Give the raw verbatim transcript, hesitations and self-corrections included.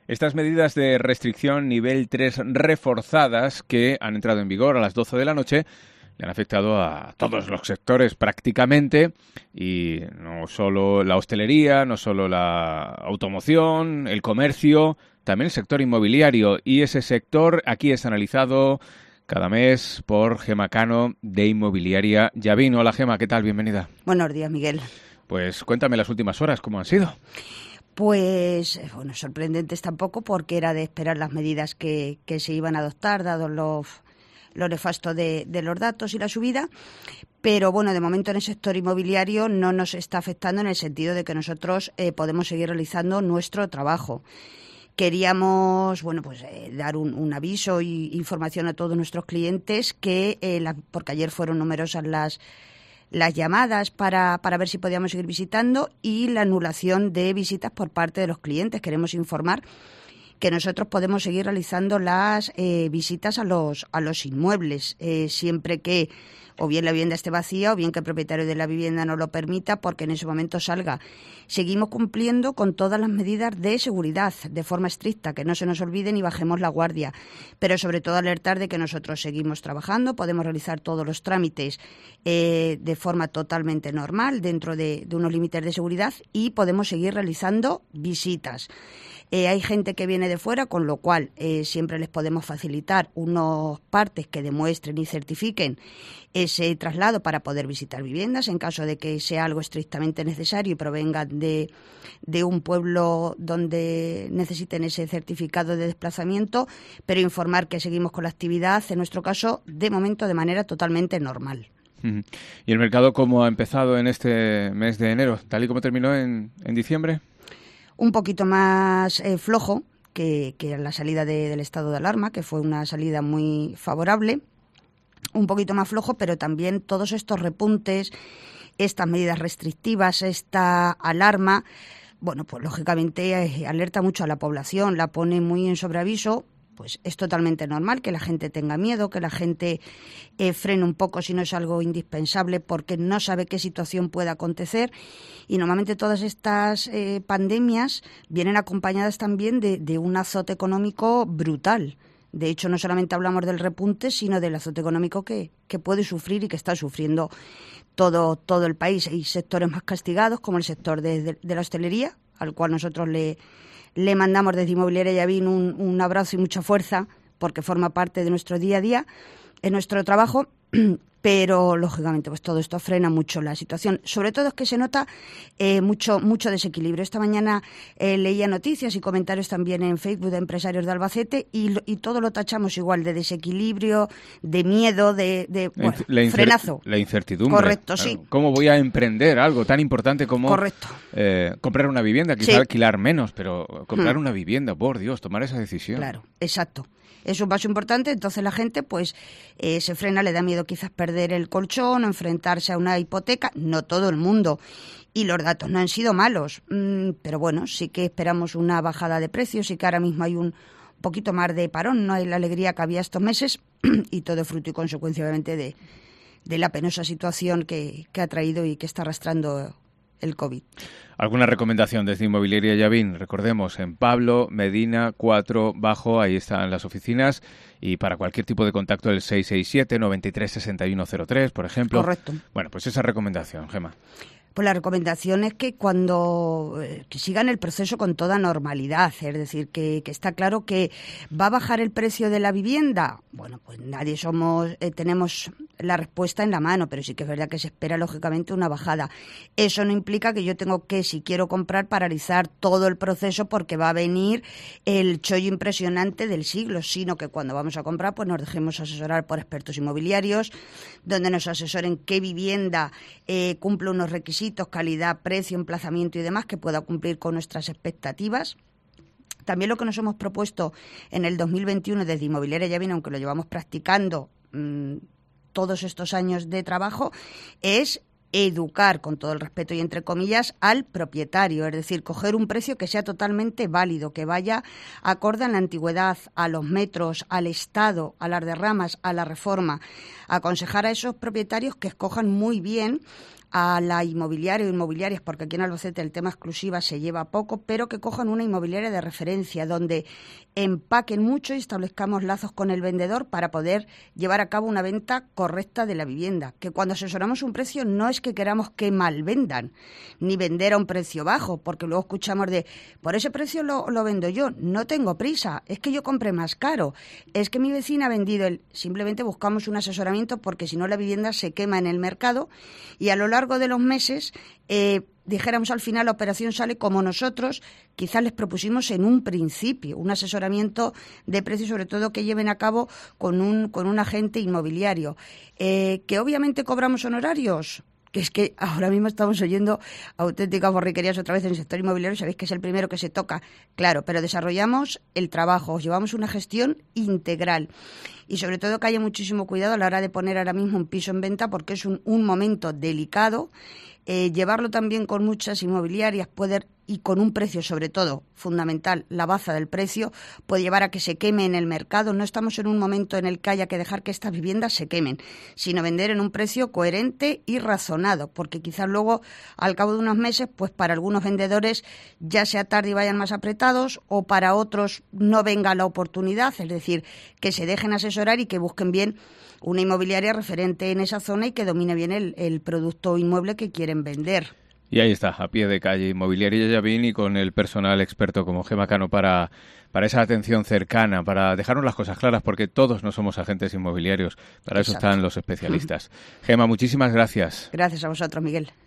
Estas medidas de restricción nivel tres reforzadas que han entrado en vigor a las doce de la noche le han afectado a todos los sectores prácticamente, y no solo la hostelería, no solo la automoción, el comercio, también el sector inmobiliario. Y ese sector aquí es analizado cada mes por Gema Cano de Inmobiliaria Llavín. Hola Gema, ¿qué tal? Bienvenida. Buenos días, Miguel. Pues cuéntame las últimas horas, ¿cómo han sido? Pues, bueno, sorprendentes tampoco, porque era de esperar las medidas que, que se iban a adoptar, dados los, lo nefasto de, de los datos y la subida. Pero, bueno, de momento en el sector inmobiliario no nos está afectando en el sentido de que nosotros eh, podemos seguir realizando nuestro trabajo. Queríamos, bueno, pues eh, dar un, un aviso y información a todos nuestros clientes que, eh, la, porque ayer fueron numerosas las las llamadas para, para ver si podíamos seguir visitando y la anulación de visitas por parte de los clientes. Queremos informar que nosotros podemos seguir realizando las eh, visitas a los a los inmuebles, eh, siempre que o bien la vivienda esté vacía o bien que el propietario de la vivienda no lo permita, porque en ese momento salga. Seguimos cumpliendo con todas las medidas de seguridad de forma estricta, que no se nos olviden y bajemos la guardia, pero sobre todo alertar de que nosotros seguimos trabajando, podemos realizar todos los trámites eh, de forma totalmente normal dentro de, de unos límites de seguridad y podemos seguir realizando visitas. Eh, hay gente que viene de fuera, con lo cual eh, siempre les podemos facilitar unos partes que demuestren y certifiquen ese traslado para poder visitar viviendas, en caso de que sea algo estrictamente necesario y provengan de, de un pueblo donde necesiten ese certificado de desplazamiento, pero informar que seguimos con la actividad, en nuestro caso, de momento de manera totalmente normal. ¿Y el mercado cómo ha empezado en este mes de enero, tal y como terminó en, en diciembre? Un poquito más eh, flojo que, que la salida de, del estado de alarma, que fue una salida muy favorable, un poquito más flojo, pero también todos estos repuntes, estas medidas restrictivas, esta alarma, bueno, pues lógicamente eh, alerta mucho a la población, la pone muy en sobreaviso. Pues es totalmente normal que la gente tenga miedo, que la gente eh, frene un poco si no es algo indispensable, porque no sabe qué situación puede acontecer. Y normalmente todas estas eh, pandemias vienen acompañadas también de, de un azote económico brutal. De hecho, no solamente hablamos del repunte, sino del azote económico que, que puede sufrir y que está sufriendo todo, todo el país. Hay sectores más castigados, como el sector de, de, de la hostelería, al cual nosotros le... Le mandamos desde Inmobiliaria Llavín un, un abrazo y mucha fuerza, porque forma parte de nuestro día a día, en nuestro trabajo, pero lógicamente pues todo esto frena mucho la situación. Sobre todo es que se nota eh, mucho mucho desequilibrio. Esta mañana eh, leía noticias y comentarios también en Facebook de empresarios de Albacete y, y todo lo tachamos igual, de desequilibrio, de miedo, de, de bueno, la incer- frenazo. La incertidumbre. Correcto, claro. sí. ¿Cómo voy a emprender algo tan importante como Correcto. Eh, comprar una vivienda? Quizá Sí. alquilar menos, pero comprar Hmm. una vivienda, por Dios, tomar esa decisión. Claro, exacto. Es un paso importante, entonces la gente pues eh, se frena, le da miedo quizás perder el colchón o enfrentarse a una hipoteca. No todo el mundo. Y los datos no han sido malos, mm, pero bueno, sí que esperamos una bajada de precios, sí que ahora mismo hay un poquito más de parón, no hay la alegría que había estos meses y todo fruto y consecuencia obviamente de, de la penosa situación que, que ha traído y que está arrastrando el COVID. ¿Alguna recomendación desde Inmobiliaria Llavín? Recordemos, en Pablo Medina cuatro Bajo, ahí están las oficinas, y para cualquier tipo de contacto el seis seis siete, noventa y tres, sesenta y uno cero tres, por ejemplo. Correcto. Bueno, pues esa recomendación, Gema. Pues la recomendación es que cuando eh, que sigan el proceso con toda normalidad, es decir, que, que está claro que va a bajar el precio de la vivienda. Bueno, pues nadie somos eh, tenemos la respuesta en la mano, pero sí que es verdad que se espera lógicamente una bajada. Eso no implica que yo tengo que, si quiero comprar, paralizar todo el proceso porque va a venir el chollo impresionante del siglo, sino que cuando vamos a comprar pues nos dejemos asesorar por expertos inmobiliarios, donde nos asesoren qué vivienda eh, cumple unos requisitos, calidad, precio, emplazamiento y demás, que pueda cumplir con nuestras expectativas. También lo que nos hemos propuesto en el dos mil veintiuno desde Inmobiliaria Llavín, aunque lo llevamos practicando mmm, todos estos años de trabajo, es educar, con todo el respeto y entre comillas, al propietario, es decir, coger un precio que sea totalmente válido, que vaya acorde a la antigüedad, a los metros, al estado, a las derramas, a la reforma. Aconsejar a esos propietarios que escojan muy bien a la inmobiliaria o inmobiliarias, porque aquí en Albacete el tema exclusiva se lleva poco, pero que cojan una inmobiliaria de referencia donde empaquen mucho y establezcamos lazos con el vendedor para poder llevar a cabo una venta correcta de la vivienda. Que cuando asesoramos un precio no es que queramos que mal vendan, ni vender a un precio bajo, porque luego escuchamos de, por ese precio lo, lo vendo yo, no tengo prisa, es que yo compré más caro, es que mi vecina ha vendido el... Simplemente buscamos un asesoramiento porque si no la vivienda se quema en el mercado y a lo largo de los meses, eh, dijéramos al final, la operación sale como nosotros quizás les propusimos en un principio, un asesoramiento de precios, sobre todo que lleven a cabo con un, con un agente inmobiliario. Eh, ¿Que obviamente cobramos honorarios? Que es que ahora mismo estamos oyendo auténticas borriquerías otra vez en el sector inmobiliario, sabéis que es el primero que se toca, claro, pero desarrollamos el trabajo, llevamos una gestión integral y sobre todo que haya muchísimo cuidado a la hora de poner ahora mismo un piso en venta porque es un, un momento delicado. Eh, llevarlo también con muchas inmobiliarias puede, y con un precio sobre todo fundamental, la baza del precio, puede llevar a que se queme en el mercado. No estamos en un momento en el que haya que dejar que estas viviendas se quemen, sino vender en un precio coherente y razonado, porque quizás luego, al cabo de unos meses, pues para algunos vendedores ya sea tarde y vayan más apretados, o para otros no venga la oportunidad, es decir, que se dejen asesorar y que busquen bien una inmobiliaria referente en esa zona y que domine bien el, el producto inmueble que quieren vender. Y ahí está, a pie de calle, Inmobiliaria Llavín, y con el personal experto como Gema Cano para, para esa atención cercana, para dejarnos las cosas claras, porque todos no somos agentes inmobiliarios, para Exacto. Eso están los especialistas. Gema, muchísimas gracias. Gracias a vosotros, Miguel.